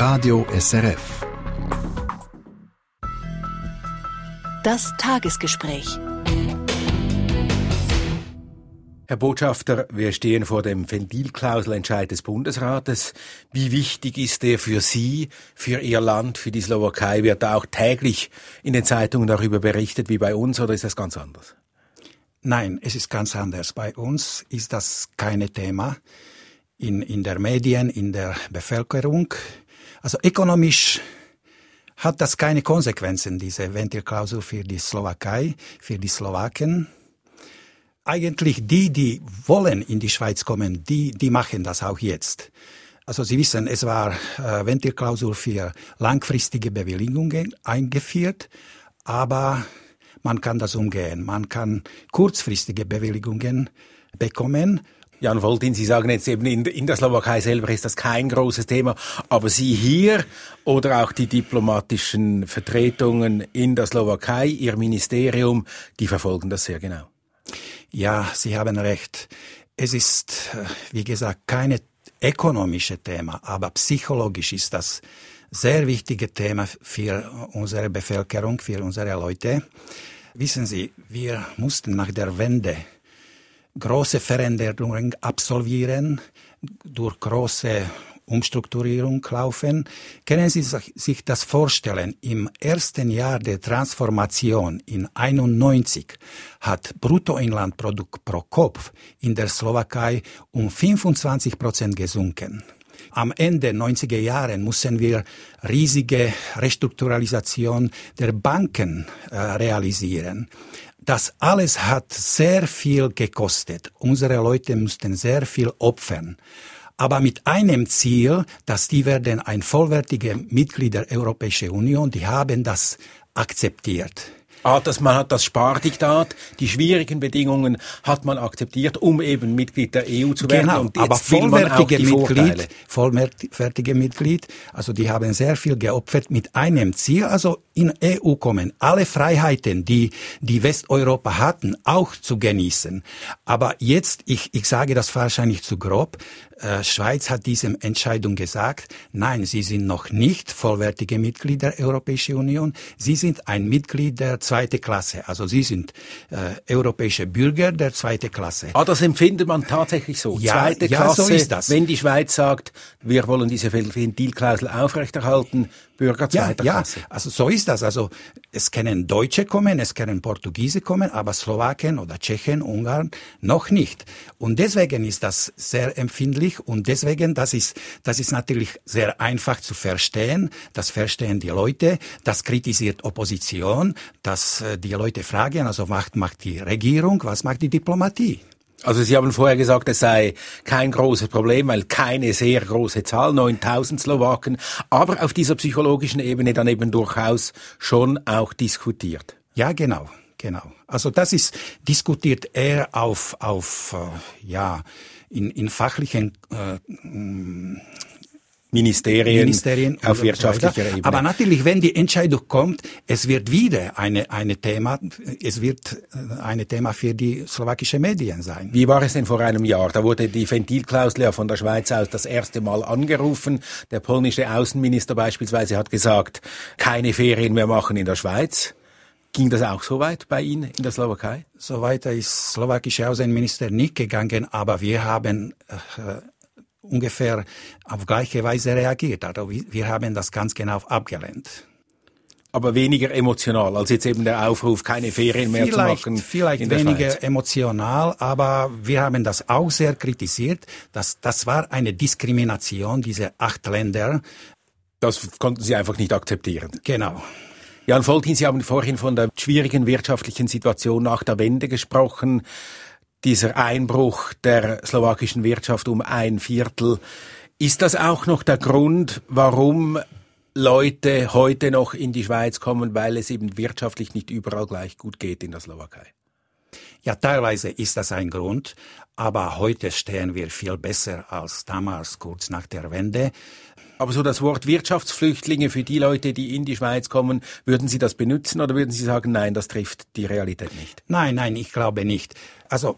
Radio SRF. Das Tagesgespräch. Herr Botschafter, wir stehen vor dem Ventilklauselentscheid des Bundesrates. Wie wichtig ist der für Sie, für Ihr Land, für die Slowakei? Wird da auch täglich in den Zeitungen darüber berichtet wie bei uns, oder ist das ganz anders? Nein, es ist ganz anders. Bei uns ist das kein Thema in der Medien, in der Bevölkerung. Also ökonomisch hat das keine Konsequenzen, diese Ventilklausel für die Slowakei, für die Slowaken. Eigentlich die wollen in die Schweiz kommen, die machen das auch jetzt. Also Sie wissen, es war Ventilklausel für langfristige Bewilligungen eingeführt, aber man kann das umgehen. Man kann kurzfristige Bewilligungen bekommen. Jan Woltin, Sie sagen jetzt eben, in der Slowakei selber ist das kein großes Thema, aber Sie hier oder auch die diplomatischen Vertretungen in der Slowakei, Ihr Ministerium, die verfolgen das sehr genau. Ja, Sie haben recht. Es ist, wie gesagt, kein ökonomisches Thema, aber psychologisch ist das sehr wichtige Thema für unsere Bevölkerung, für unsere Leute. Wissen Sie, wir mussten nach der Wende große Veränderungen absolvieren, durch große Umstrukturierung laufen. Können Sie sich das vorstellen? Im ersten Jahr der Transformation in 1991 hat Bruttoinlandprodukt pro Kopf in der Slowakei um 25% gesunken. Am Ende 90er Jahren mussten wir riesige Restrukturalisation der Banken realisieren. Das alles hat sehr viel gekostet. Unsere Leute mussten sehr viel opfern. Aber mit einem Ziel, dass die werden ein vollwertiges Mitglied der Europäischen Union, die haben das akzeptiert. Man hat das Spardiktat, die schwierigen Bedingungen hat man akzeptiert, um eben Mitglied der EU zu werden. Genau, und jetzt aber vollwertige Mitglied, also die haben sehr viel geopfert mit einem Ziel, also in EU kommen, alle Freiheiten, die Westeuropa hatten, auch zu genießen. Aber jetzt, ich sage das wahrscheinlich zu grob, Schweiz hat diese Entscheidung gesagt, nein, sie sind noch nicht vollwertige Mitglied der Europäischen Union, sie sind ein Mitglied der zweiten Klasse, also sie sind europäische Bürger der zweiten Klasse. Das empfindet man tatsächlich so. Ja, zweite Klasse, so ist das. Wenn die Schweiz sagt, wir wollen diese Ventilklausel aufrechterhalten, Bürger zweiter Klasse. Also so ist das. Also es können Deutsche kommen, es können Portugiese kommen, aber Slowaken oder Tschechen, Ungarn noch nicht. Und deswegen ist das sehr empfindlich und deswegen, das ist natürlich sehr einfach zu verstehen. Das verstehen die Leute, das kritisiert Opposition, dass die Leute fragen, also was macht die Regierung, was macht die Diplomatie? Also Sie haben vorher gesagt, es sei kein großes Problem, weil keine sehr große Zahl, 9.000 Slowaken, aber auf dieser psychologischen Ebene dann eben durchaus schon auch diskutiert. Ja, genau. Also das ist diskutiert eher in fachlichen Ministerien auf wirtschaftlicher Ebene. Aber natürlich, wenn die Entscheidung kommt, es wird wieder ein Thema für die slowakische Medien sein. Wie war es denn vor einem Jahr? Da wurde die Ventilklausel ja von der Schweiz aus das erste Mal angerufen. Der polnische Außenminister beispielsweise hat gesagt, keine Ferien mehr machen in der Schweiz. Ging das auch so weit bei Ihnen in der Slowakei? So weit ist slowakische Außenminister nicht gegangen, aber wir haben ungefähr auf gleiche Weise reagiert. Also wir haben das ganz genau abgelehnt. Aber weniger emotional als jetzt eben der Aufruf, keine Ferien mehr zu machen. Vielleicht weniger emotional, aber wir haben das auch sehr kritisiert. Das war eine Diskrimination, diese 8 Länder. Das konnten Sie einfach nicht akzeptieren. Genau. Jan Woltin, Sie haben vorhin von der schwierigen wirtschaftlichen Situation nach der Wende gesprochen. Dieser Einbruch der slowakischen Wirtschaft um 1/4. Ist das auch noch der Grund, warum Leute heute noch in die Schweiz kommen, weil es eben wirtschaftlich nicht überall gleich gut geht in der Slowakei? Ja, teilweise ist das ein Grund, aber heute stehen wir viel besser als damals, kurz nach der Wende. Aber so das Wort Wirtschaftsflüchtlinge für die Leute, die in die Schweiz kommen, würden Sie das benutzen oder würden Sie sagen, nein, das trifft die Realität nicht? Nein, ich glaube nicht. Also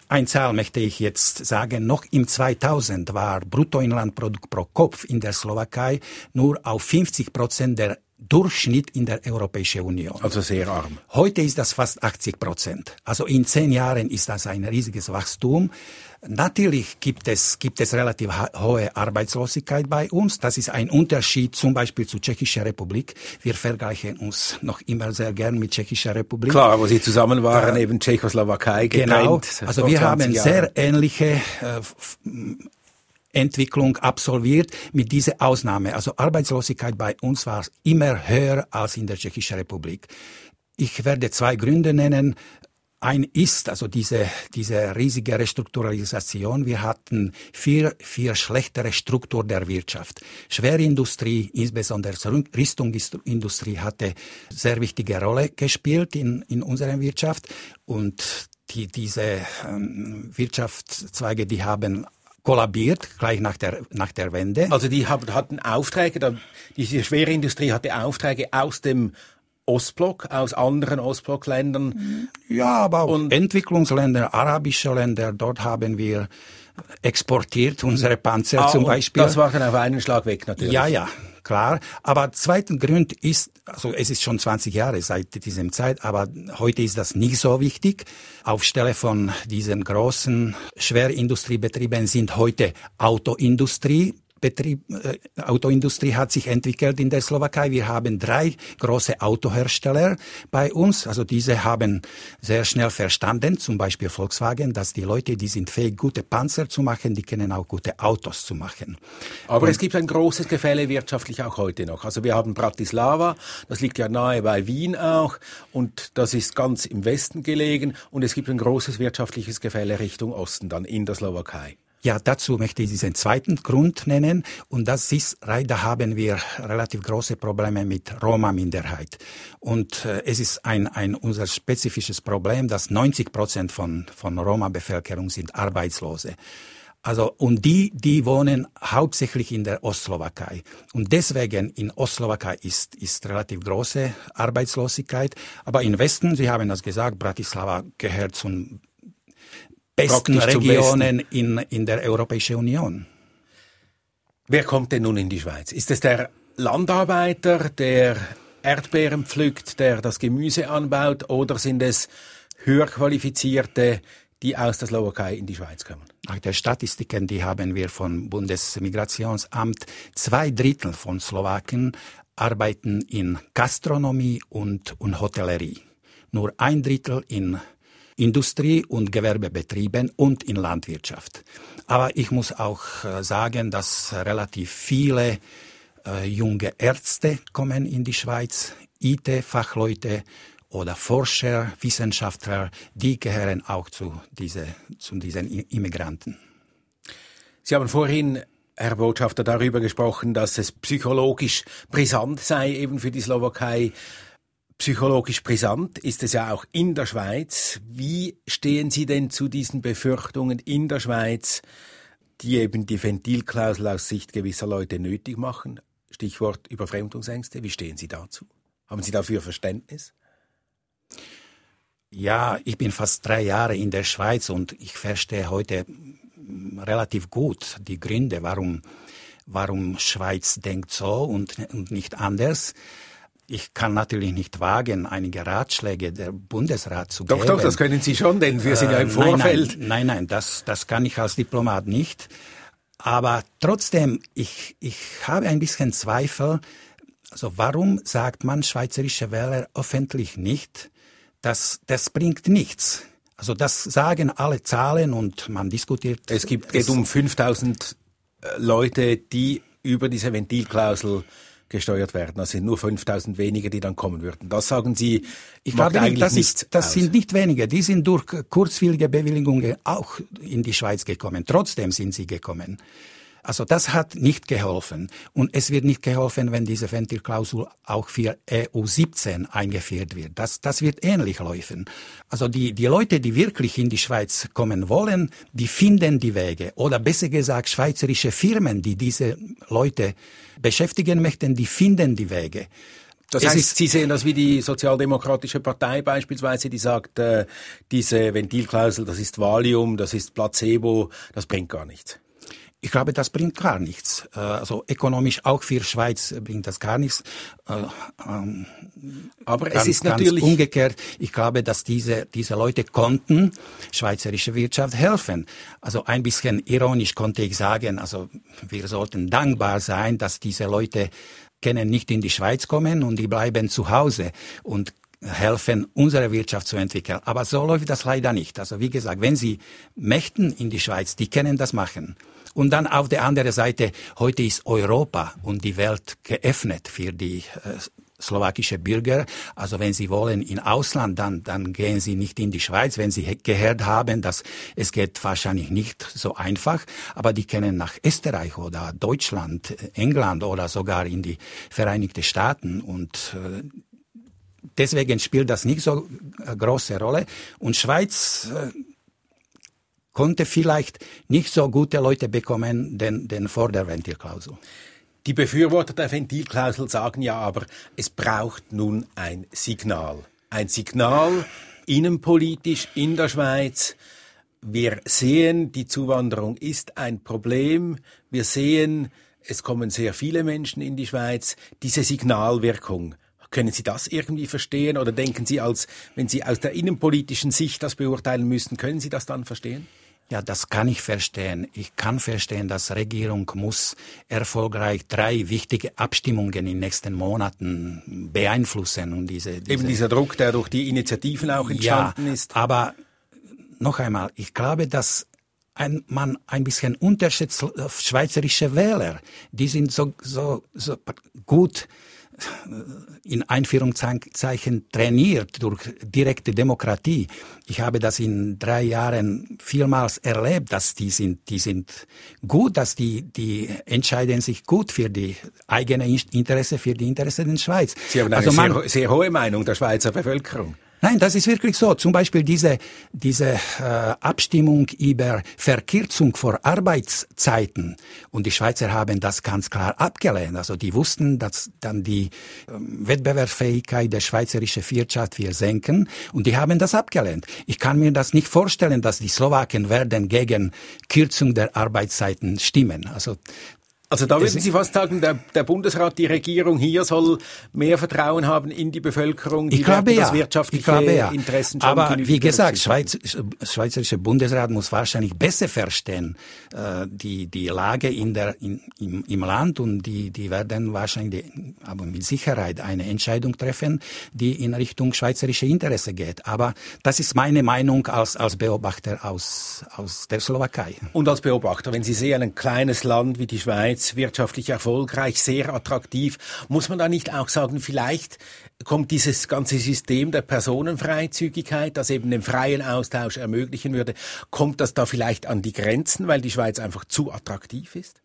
Eine Zahl möchte ich jetzt sagen. Noch im 2000 war Bruttoinlandprodukt pro Kopf in der Slowakei nur auf 50% der Durchschnitt in der Europäischen Union. Also sehr arm. Heute ist das fast 80%. Also in 10 Jahren ist das ein riesiges Wachstum. Natürlich gibt es relativ hohe Arbeitslosigkeit bei uns. Das ist ein Unterschied zum Beispiel zur Tschechischen Republik. Wir vergleichen uns noch immer sehr gern mit Tschechischer Republik. Klar, wo sie zusammen waren, eben Tschechoslowakei getrennt. Genau, also wir haben sehr ähnliche Entwicklung absolviert mit dieser Ausnahme. Also Arbeitslosigkeit bei uns war immer höher als in der Tschechischen Republik. Ich werde 2 Gründe nennen. Ein ist also diese riesige Restrukturalisation. Wir hatten viel schlechtere Struktur der Wirtschaft. Schwerindustrie, insbesondere Rüstungsindustrie, hatte sehr wichtige Rolle gespielt in unserer Wirtschaft. Und diese Wirtschaftszweige, die haben kollabiert, gleich nach der Wende. Also die hatten Aufträge, diese Schwerindustrie hatte Aufträge aus dem Ostblock, aus anderen Ostblockländern. Ja, aber auch Entwicklungsländer, arabische Länder, dort haben wir exportiert unsere Panzer zum Beispiel. Das war dann auf einen Schlag weg natürlich. Ja, klar. Aber zweiter Grund ist, also es ist schon 20 Jahre seit diesem Zeit, aber heute ist das nicht so wichtig. Aufstelle von diesen großen Schwerindustriebetrieben sind heute Autoindustrie hat sich entwickelt in der Slowakei. Wir haben 3 große Autohersteller bei uns. Also diese haben sehr schnell verstanden, zum Beispiel Volkswagen, dass die Leute, die sind fähig, gute Panzer zu machen, die können auch gute Autos zu machen. Aber es gibt ein großes Gefälle wirtschaftlich auch heute noch. Also wir haben Bratislava, das liegt ja nahe bei Wien auch, und das ist ganz im Westen gelegen, und es gibt ein großes wirtschaftliches Gefälle Richtung Osten, dann in der Slowakei. Ja, dazu möchte ich diesen zweiten Grund nennen, und das ist, da haben wir relativ große Probleme mit Roma-Minderheit. Und es ist unser spezifisches Problem, dass 90% von Roma-Bevölkerung sind Arbeitslose. Also, und die wohnen hauptsächlich in der Ostslowakei. Und deswegen in Ostslowakei ist relativ große Arbeitslosigkeit. Aber im Westen, Sie haben das gesagt, Bratislava gehört zum besten Regionen in der Europäischen Union. Wer kommt denn nun in die Schweiz? Ist es der Landarbeiter, der Erdbeeren pflückt, der das Gemüse anbaut, oder sind es Höherqualifizierte, die aus der Slowakei in die Schweiz kommen? Nach der Statistiken, die haben wir vom Bundesmigrationsamt, 2/3 von Slowaken arbeiten in Gastronomie und Hotellerie. Nur 1/3 in Industrie- und Gewerbebetrieben und in Landwirtschaft. Aber ich muss auch sagen, dass relativ viele junge Ärzte kommen in die Schweiz, IT-Fachleute oder Forscher, Wissenschaftler, die gehören auch zu diesen Immigranten. Sie haben vorhin, Herr Botschafter, darüber gesprochen, dass es psychologisch brisant sei, eben für die Slowakei. Psychologisch brisant ist es ja auch in der Schweiz. Wie stehen Sie denn zu diesen Befürchtungen in der Schweiz, die eben die Ventilklausel aus Sicht gewisser Leute nötig machen? Stichwort Überfremdungsängste. Wie stehen Sie dazu? Haben Sie dafür Verständnis? Ja, ich bin fast 3 Jahre in der Schweiz und ich verstehe heute relativ gut die Gründe, warum Schweiz denkt so und nicht anders. Ich kann natürlich nicht wagen, einige Ratschläge der Bundesrat zu geben. Doch, das können Sie schon, denn wir sind ja im Vorfeld. Nein, das kann ich als Diplomat nicht. Aber trotzdem, ich habe ein bisschen Zweifel. Also warum sagt man schweizerische Wähler öffentlich nicht, dass das bringt nichts? Also das sagen alle Zahlen und man diskutiert. Es geht um 5.000 Leute, die über diese Ventilklausel gesteuert werden. Also sind nur 5.000 weniger, die dann kommen würden. Das sagen Sie, ich glaube nicht, das sind nicht wenige. Die sind durch kurzwillige Bewilligungen auch in die Schweiz gekommen. Trotzdem sind sie gekommen. Also das hat nicht geholfen. Und es wird nicht geholfen, wenn diese Ventilklausel auch für EU17 eingeführt wird. Das wird ähnlich laufen. Also die Leute, die wirklich in die Schweiz kommen wollen, die finden die Wege. Oder besser gesagt, schweizerische Firmen, die diese Leute beschäftigen möchten, die finden die Wege. Das heißt, Sie sehen das wie die Sozialdemokratische Partei beispielsweise, die sagt, diese Ventilklausel, das ist Valium, das ist Placebo, das bringt gar nichts. Ich glaube, das bringt gar nichts. Also ökonomisch auch für Schweiz bringt das gar nichts. Aber es ist natürlich umgekehrt. Ich glaube, dass diese Leute konnten schweizerische Wirtschaft helfen. Also ein bisschen ironisch konnte ich sagen, also wir sollten dankbar sein, dass diese Leute können nicht in die Schweiz kommen und die bleiben zu Hause und helfen, unsere Wirtschaft zu entwickeln. Aber so läuft das leider nicht. Also wie gesagt, wenn Sie möchten in die Schweiz, die können das machen. Und dann auf der anderen Seite, heute ist Europa und die Welt geöffnet für die slowakische Bürger. Also wenn Sie wollen in Ausland, dann gehen Sie nicht in die Schweiz. Wenn Sie gehört haben, dass es geht wahrscheinlich nicht so einfach, aber die können nach Österreich oder Deutschland, England oder sogar in die Vereinigten Staaten und deswegen spielt das nicht so eine große Rolle. Und Schweiz konnte vielleicht nicht so gute Leute bekommen, denn vor der Ventilklausel. Die Befürworter der Ventilklausel sagen ja aber, es braucht nun ein Signal. Ein Signal innenpolitisch in der Schweiz. Wir sehen, die Zuwanderung ist ein Problem. Wir sehen, es kommen sehr viele Menschen in die Schweiz. Diese Signalwirkung. Können Sie das irgendwie verstehen oder denken Sie, wenn Sie aus der innenpolitischen Sicht das beurteilen müssten, können Sie das dann verstehen? Ja, das kann ich verstehen. Ich kann verstehen, dass Regierung muss erfolgreich 3 wichtige Abstimmungen in den nächsten Monaten beeinflussen. Und eben dieser Druck, der durch die Initiativen auch entstanden ist. Aber noch einmal, ich glaube, dass man ein bisschen unterschätzt schweizerische Wähler. Die sind so gut in Einführungszeichen trainiert durch direkte Demokratie. Ich habe das in 3 Jahren vielmals erlebt, dass die sind gut, dass die entscheiden sich gut für die eigene Interesse, für die Interesse der Schweiz. Sie haben eine sehr hohe Meinung der Schweizer Bevölkerung. Nein, das ist wirklich so. Zum Beispiel diese Abstimmung über Verkürzung vor Arbeitszeiten. Und die Schweizer haben das ganz klar abgelehnt. Also die wussten, dass dann die Wettbewerbsfähigkeit der schweizerischen Wirtschaft wir senken. Und die haben das abgelehnt. Ich kann mir das nicht vorstellen, dass die Slowaken werden gegen Kürzung der Arbeitszeiten stimmen. Also da würden Sie fast sagen, der Bundesrat, die Regierung hier soll mehr Vertrauen haben in die Bevölkerung, die das wirtschaftliche Interessen schon. Aber wie gesagt, schweizerische Bundesrat muss wahrscheinlich besser verstehen die Lage im Land und die werden wahrscheinlich, aber mit Sicherheit eine Entscheidung treffen, die in Richtung schweizerische Interesse geht. Aber das ist meine Meinung als Beobachter aus der Slowakei. Und als Beobachter, wenn Sie sehen, ein kleines Land wie die Schweiz, wirtschaftlich erfolgreich, sehr attraktiv. Muss man da nicht auch sagen, vielleicht kommt dieses ganze System der Personenfreizügigkeit, das eben den freien Austausch ermöglichen würde, kommt das da vielleicht an die Grenzen, weil die Schweiz einfach zu attraktiv ist?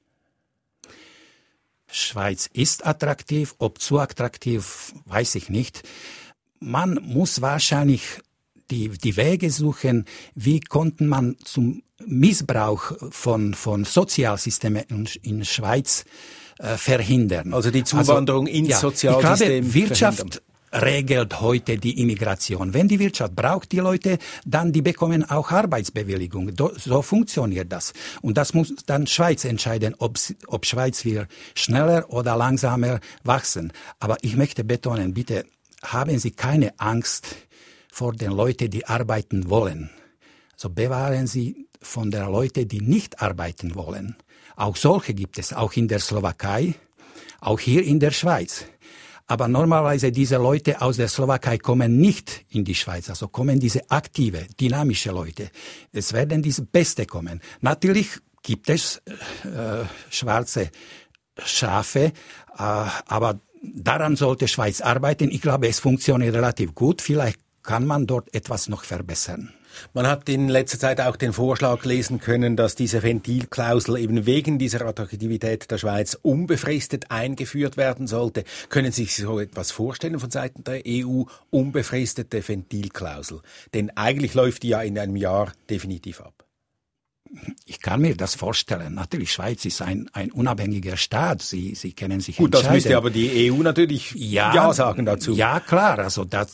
Schweiz ist attraktiv, ob zu attraktiv, weiß ich nicht. Man muss wahrscheinlich die Wege suchen, wie konnte man zum Missbrauch von Sozialsystemen in Schweiz verhindern. Also die Zuwanderung ins Sozialsystem. Ich glaube, Wirtschaft regelt heute die Immigration. Wenn die Wirtschaft braucht die Leute, dann die bekommen auch Arbeitsbewilligung. So funktioniert das. Und das muss dann Schweiz entscheiden, ob Schweiz will schneller oder langsamer wachsen. Aber ich möchte betonen, bitte haben Sie keine Angst vor den Leuten, die arbeiten wollen. So bewahren Sie von den Leuten, die nicht arbeiten wollen. Auch solche gibt es, auch in der Slowakei, auch hier in der Schweiz. Aber normalerweise diese Leute aus der Slowakei kommen nicht in die Schweiz, also kommen diese aktive, dynamische Leute. Es werden diese Beste kommen. Natürlich gibt es schwarze Schafe, aber daran sollte Schweiz arbeiten. Ich glaube, es funktioniert relativ gut. Vielleicht kann man dort etwas noch verbessern. Man hat in letzter Zeit auch den Vorschlag lesen können, dass diese Ventilklausel eben wegen dieser Attraktivität der Schweiz unbefristet eingeführt werden sollte. Können Sie sich so etwas vorstellen von Seiten der EU, unbefristete Ventilklausel? Denn eigentlich läuft die ja in einem Jahr definitiv ab. Ich kann mir das vorstellen. Natürlich, Schweiz ist ein unabhängiger Staat. Sie können sich Gut, entscheiden. das müsste aber die EU natürlich ja sagen dazu. Ja, klar. Also das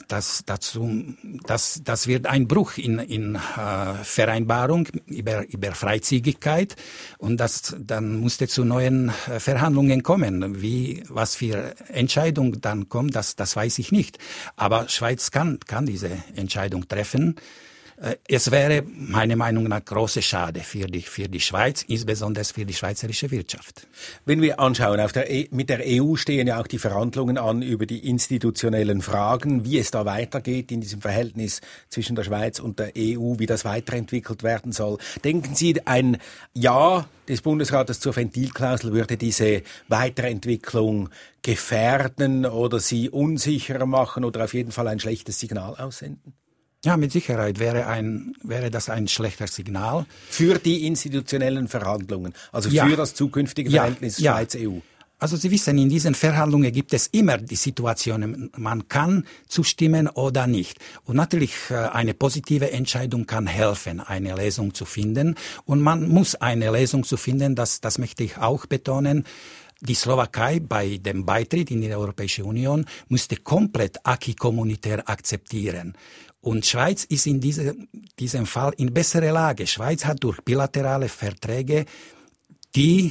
wird ein Bruch in Vereinbarung über Freizügigkeit, und dann musste zu neuen Verhandlungen kommen. Was für Entscheidung dann kommt, das weiß ich nicht. Aber Schweiz kann diese Entscheidung treffen. Es wäre meiner Meinung nach große Schade für die Schweiz, insbesondere für die schweizerische Wirtschaft. Wenn wir anschauen, mit der EU stehen ja auch die Verhandlungen an über die institutionellen Fragen, wie es da weitergeht in diesem Verhältnis zwischen der Schweiz und der EU, wie das weiterentwickelt werden soll. Denken Sie, ein Ja des Bundesrates zur Ventilklausel würde diese Weiterentwicklung gefährden oder sie unsicherer machen oder auf jeden Fall ein schlechtes Signal aussenden? Ja, mit Sicherheit wäre das ein schlechter Signal. Für die institutionellen Verhandlungen, also für das zukünftige Verhältnis Schweiz-EU. Also Sie wissen, in diesen Verhandlungen gibt es immer die Situationen, man kann zustimmen oder nicht. Und natürlich eine positive Entscheidung kann helfen, eine Lösung zu finden. Und man muss eine Lösung zu finden, das möchte ich auch betonen. Die Slowakei bei dem Beitritt in die Europäische Union musste komplett acquis communautaire akzeptieren. Und Schweiz ist in diesem Fall in besserer Lage. Schweiz hat durch bilaterale Verträge die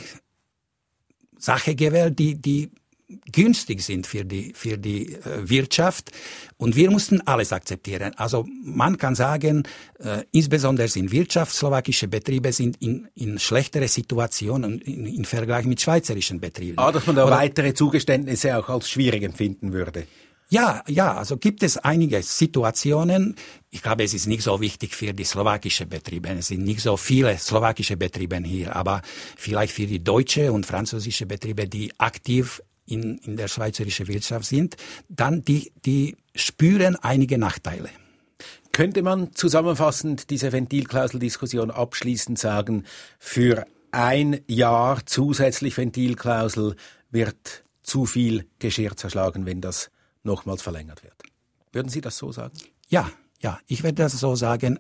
Sache gewählt, die günstig sind für die Wirtschaft. Und wir mussten alles akzeptieren. Also man kann sagen, insbesondere in Wirtschaft, slowakische Betriebe sind in schlechtere Situationen im Vergleich mit schweizerischen Betrieben. Dass man da weitere Zugeständnisse auch als schwierig empfinden würde. Ja, also gibt es einige Situationen. Ich glaube, es ist nicht so wichtig für die slowakischen Betriebe. Es sind nicht so viele slowakische Betriebe hier, aber vielleicht für die deutsche und französische Betriebe, die aktiv in der schweizerischen Wirtschaft sind, dann die spüren einige Nachteile. Könnte man zusammenfassend diese Ventilklausel-Diskussion abschließend sagen, für ein Jahr zusätzlich Ventilklausel wird zu viel Geschirr zerschlagen, wenn das nochmals verlängert wird? Würden Sie das so sagen? Ja, ich werde das so sagen.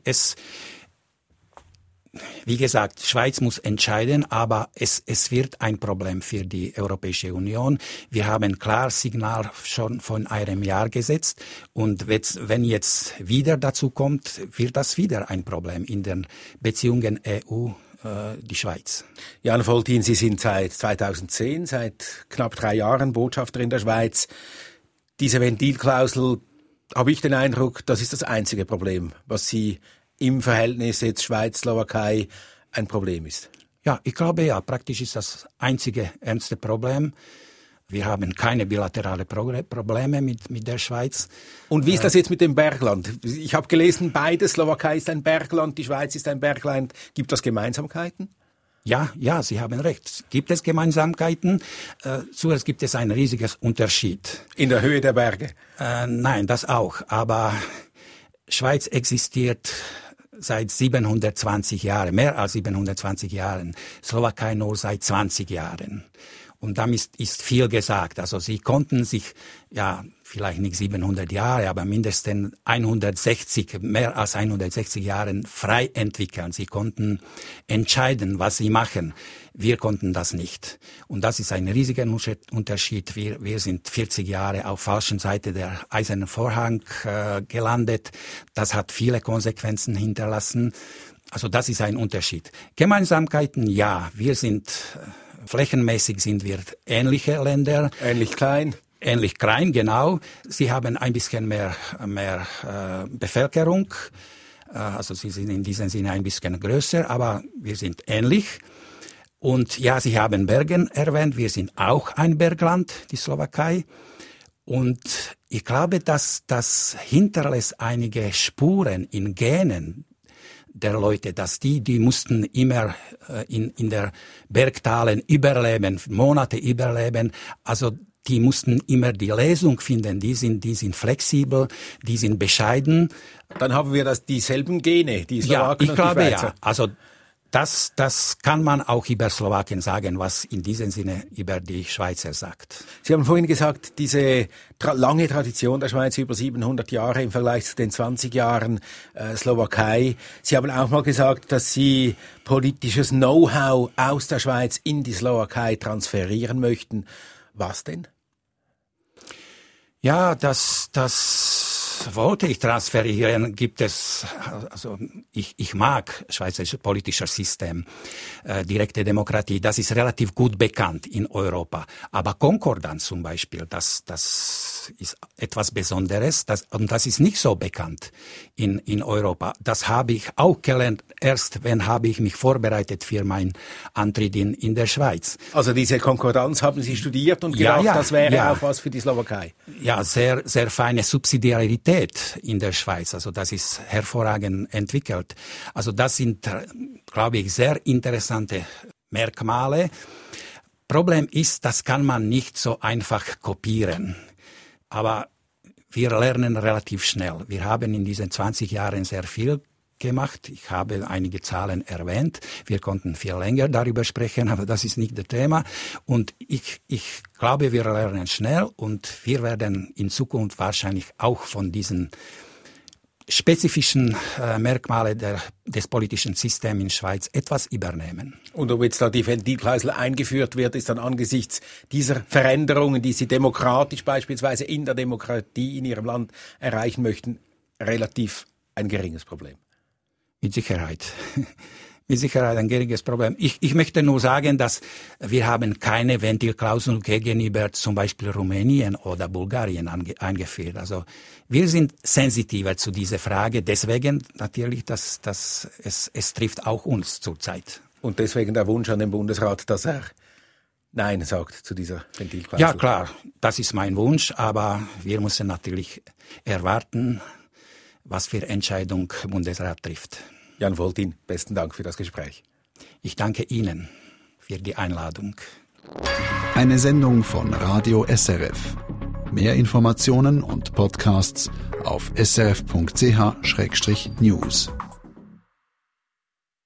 Wie gesagt, Schweiz muss entscheiden, aber es wird ein Problem für die Europäische Union. Wir haben klar Signal schon von einem Jahr gesetzt, und wenn jetzt wieder dazu kommt, wird das wieder ein Problem in den Beziehungen EU die Schweiz. Jan Foltin, Sie sind seit 2010, seit knapp 3 Jahren Botschafter in der Schweiz. Diese Ventilklausel, habe ich den Eindruck, das ist das einzige Problem, was Sie im Verhältnis jetzt Schweiz-Slowakei ein Problem ist. Ja, ich glaube ja, praktisch ist das einzige ernste Problem. Wir haben keine bilaterale Probleme mit der Schweiz. Und wie ist das jetzt mit dem Bergland? Ich habe gelesen, beide, Slowakei ist ein Bergland, die Schweiz ist ein Bergland. Gibt es Gemeinsamkeiten? Ja, Sie haben recht. Gibt es Gemeinsamkeiten? Zuerst gibt es einen riesigen Unterschied. In der Höhe der Berge? Nein, das auch. Aber Schweiz existiert seit 720 Jahren, mehr als 720 Jahren. Slowakei nur seit 20 Jahren. Und damit ist viel gesagt. Also sie konnten sich, vielleicht nicht 700 Jahre, aber mindestens mehr als 160 Jahren frei entwickeln. Sie konnten entscheiden, was sie machen. Wir konnten das nicht. Und das ist ein riesiger Unterschied. Wir sind 40 Jahre auf falschen Seite der Eisernen Vorhang gelandet. Das hat viele Konsequenzen hinterlassen. Also das ist ein Unterschied. Gemeinsamkeiten, ja, flächenmäßig sind wir ähnliche Länder. Ähnlich klein, genau. Sie haben ein bisschen mehr Bevölkerung. Also sie sind in diesem Sinne ein bisschen größer, aber wir sind ähnlich. Und ja, Sie haben Bergen erwähnt. Wir sind auch ein Bergland, die Slowakei. Und ich glaube, dass das hinterlässt einige Spuren in Genen der Leute, dass die mussten immer in der Bergtalen überleben, Monate überleben. Also die mussten immer die Lösung finden. Die sind flexibel, die sind bescheiden. Dann haben wir dieselben Gene, die Slowaken und die Schweizer. Ja, ich glaube ja. Also Das kann man auch über Slowakien sagen, was in diesem Sinne über die Schweizer sagt. Sie haben vorhin gesagt, diese lange Tradition der Schweiz, über 700 Jahre im Vergleich zu den 20 Jahren Slowakei. Sie haben auch mal gesagt, dass Sie politisches Know-how aus der Schweiz in die Slowakei transferieren möchten. Was denn? Ja, das wollte ich transferieren. Gibt es, also ich mag schweizerisches politisches System, direkte Demokratie. Das ist relativ gut bekannt in Europa. Aber Konkordanz zum Beispiel, das ist etwas Besonderes. Und das ist nicht so bekannt in Europa. Das habe ich auch gelernt. Erst habe ich mich vorbereitet für meinen Antritt in der Schweiz. Also diese Konkordanz haben Sie studiert und gedacht, das wäre auch was für die Slowakei? Ja, sehr, sehr feine Subsidiarität in der Schweiz. Also das ist hervorragend entwickelt. Also das sind, glaube ich, sehr interessante Merkmale. Problem ist, das kann man nicht so einfach kopieren. Aber wir lernen relativ schnell. Wir haben in diesen 20 Jahren sehr viel gemacht. Ich habe einige Zahlen erwähnt. Wir konnten viel länger darüber sprechen, aber das ist nicht das Thema. Und ich glaube, wir lernen schnell und wir werden in Zukunft wahrscheinlich auch von diesen spezifischen Merkmale des politischen Systems in Schweiz etwas übernehmen. Und ob jetzt da die Ventilklausel eingeführt wird, ist dann angesichts dieser Veränderungen, die Sie demokratisch beispielsweise in der Demokratie in Ihrem Land erreichen möchten, relativ ein geringes Problem. Mit Sicherheit. Mit Sicherheit ein geringes Problem. Ich möchte nur sagen, dass wir haben keine Ventilklausel gegenüber zum Beispiel Rumänien oder Bulgarien eingeführt. Also wir sind sensitiver zu dieser Frage. Deswegen natürlich, dass es trifft auch uns zurzeit. Und deswegen der Wunsch an den Bundesrat, dass er Nein sagt zu dieser Ventilklausel. Ja klar, das ist mein Wunsch. Aber wir müssen natürlich erwarten, was für Entscheidung der Bundesrat trifft. Jan Foltin, besten Dank für das Gespräch. Ich danke Ihnen für die Einladung. Eine Sendung von Radio SRF. Mehr Informationen und Podcasts auf srf.ch/news.